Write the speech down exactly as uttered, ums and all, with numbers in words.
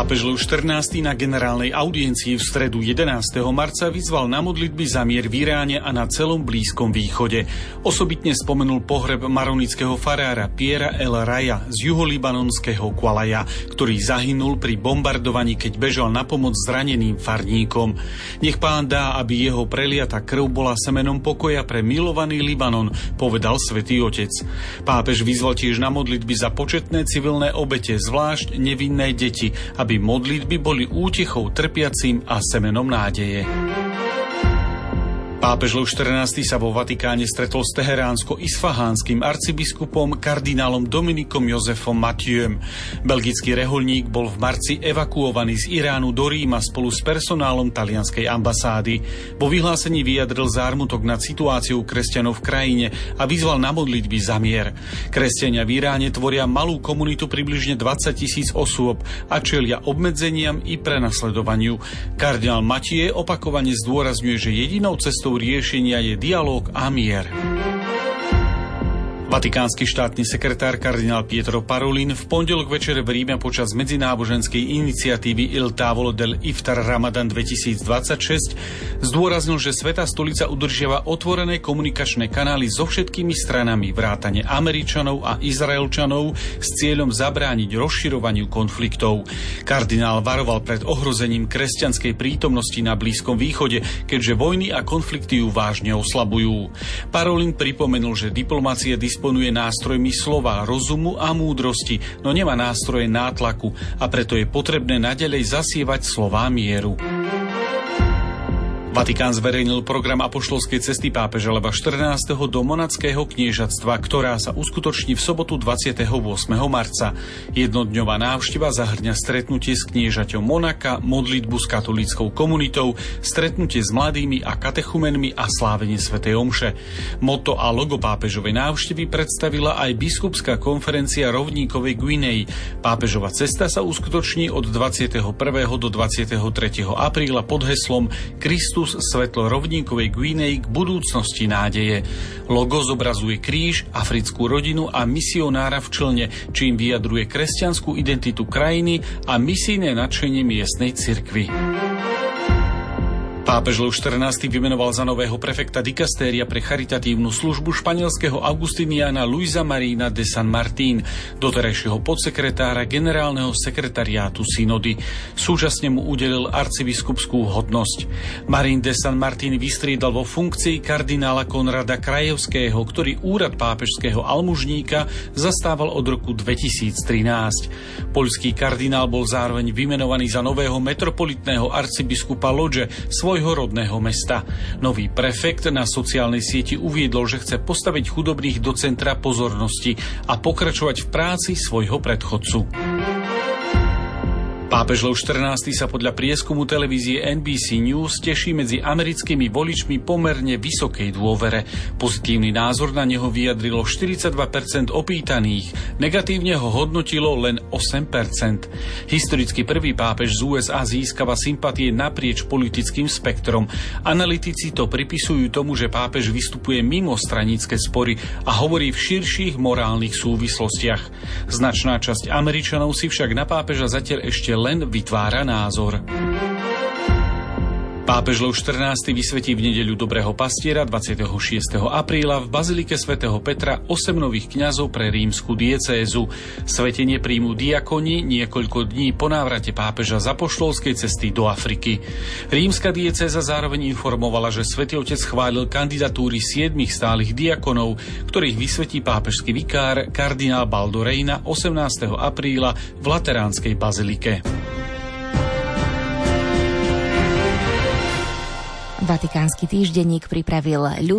Pápež Lev štrnásty na generálnej audiencii v stredu jedenásteho marca vyzval na modlitby za mier v Iráne a na celom Blízkom východe. Osobitne spomenul pohreb maronického farára Piera El Raja z juholibanonského Kualaja, ktorý zahynul pri bombardovaní, keď bežal na pomoc zraneným farníkom. Nech Pán dá, aby jeho preliata krv bola semenom pokoja pre milovaný Libanon, povedal Svätý Otec. Pápež vyzval tiež na modlitby za početné civilné obete, zvlášť nevinné deti, aby modlitby boli útechou trpiacim a semenom nádeje. Pápež Lev štrnásty sa vo Vatikáne stretol s teheránsko-isfahánskym arcibiskupom kardinálom Dominikom Josefom Mathieuom. Belgický rehoľník bol v marci evakuovaný z Iránu do Ríma spolu s personálom talianskej ambasády. Vo vyhlásení vyjadril zármutok nad situáciou kresťanov v krajine a vyzval na modlitby za mier. Kresťania v Iráne tvoria malú komunitu približne dvadsať tisíc osôb a čelia obmedzeniam i prenasledovaniu. Kardinál Mathieu opakovane zdôrazňuje, že jedinou cestou riešenia je dialóg a mier. Vatikánsky štátny sekretár kardinál Pietro Parolin v pondelok večer v Ríme počas medzináboženskej iniciatívy Il Tavolo del Iftar Ramadan dvetisícdvadsaťšesť zdôraznil, že Svätá stolica udržiava otvorené komunikačné kanály so všetkými stranami vrátane Američanov a Izraelčanov s cieľom zabrániť rozširovaniu konfliktov. Kardinál varoval pred ohrozením kresťanskej prítomnosti na Blízkom východe, keďže vojny a konflikty ju vážne oslabujú. Parolin pripomenul, že diplomácia disponuje nástrojmi slova, rozumu a múdrosti, no nemá nástroje nátlaku a preto je potrebné naďalej zasievať slová mieru. Vatikán zverejnil program apoštolskej cesty pápeža Leva štrnásteho do monackého kniežatstva, ktorá sa uskutoční v sobotu dvadsiateho ôsmeho marca. Jednodňová návšteva zahŕňa stretnutie s kniežaťom Monaka, modlitbu s katolíckou komunitou, stretnutie s mladými a katechumenmi a slávenie svätej omše. Motto a logo pápežovej návštevy predstavila aj biskupská konferencia rovníkovej Guinei. Pápežova cesta sa uskutoční od dvadsiateho prvého do dvadsiateho tretieho apríla pod heslom Kristus svetlo rovníkovej Guinei k budúcnosti nádeje. Logo zobrazuje kríž, africkú rodinu a misionára v člne, čím vyjadruje kresťanskú identitu krajiny a misijné nadšenie miestnej cirkvi. Pápež Lev štrnásty vymenoval za nového prefekta dikastéria pre charitatívnu službu španielského augustiniána Luisa Marina de San Martín, doterajšieho podsekretára generálneho sekretariátu synody. Súčasne mu udelil arcibiskupskú hodnosť. Marín de San Martín vystriedal vo funkcii kardinála Konrada Krajevského, ktorý úrad pápežského almužníka zastával od roku dvetisíctrinásť. Poľský kardinál bol zároveň vymenovaný za nového metropolitného arcibiskupa Lodže, svojho rodného mesta. Nový prefekt na sociálnej sieti uviedol, že chce postaviť chudobných do centra pozornosti a pokračovať v práci svojho predchodcu. Pápež Lev štrnásty sa podľa prieskumu televízie en bí sí News teší medzi americkými voličmi pomerne vysokej dôvere. Pozitívny názor na neho vyjadrilo štyridsaťdva percent opýtaných, negatívne ho hodnotilo len osem percent. Historicky prvý pápež z ú es á získava sympatie naprieč politickým spektrom. Analytici to pripisujú tomu, že pápež vystupuje mimo stranické spory a hovorí v širších morálnych súvislostiach. Značná časť Američanov si však na pápeža zatiaľ ešte len vytvára názor. Pápež Lev štrnásty vysvetí v nedeľu Dobrého pastiera dvadsiateho šiesteho apríla v bazilike svätého Petra osem nových kňazov pre rímsku diecézu. Svetenie príjmu diakoni niekoľko dní po návrate pápeža z apoštolskej cesty do Afriky. Rímska diecéza zároveň informovala, že Svätý Otec schválil kandidatúry siedmich stálych diakonov, ktorých vysvetí pápežský vikár kardinál Baldo Reina osemnásteho apríla v Lateránskej bazilike. Vatikánsky týždenník pripravil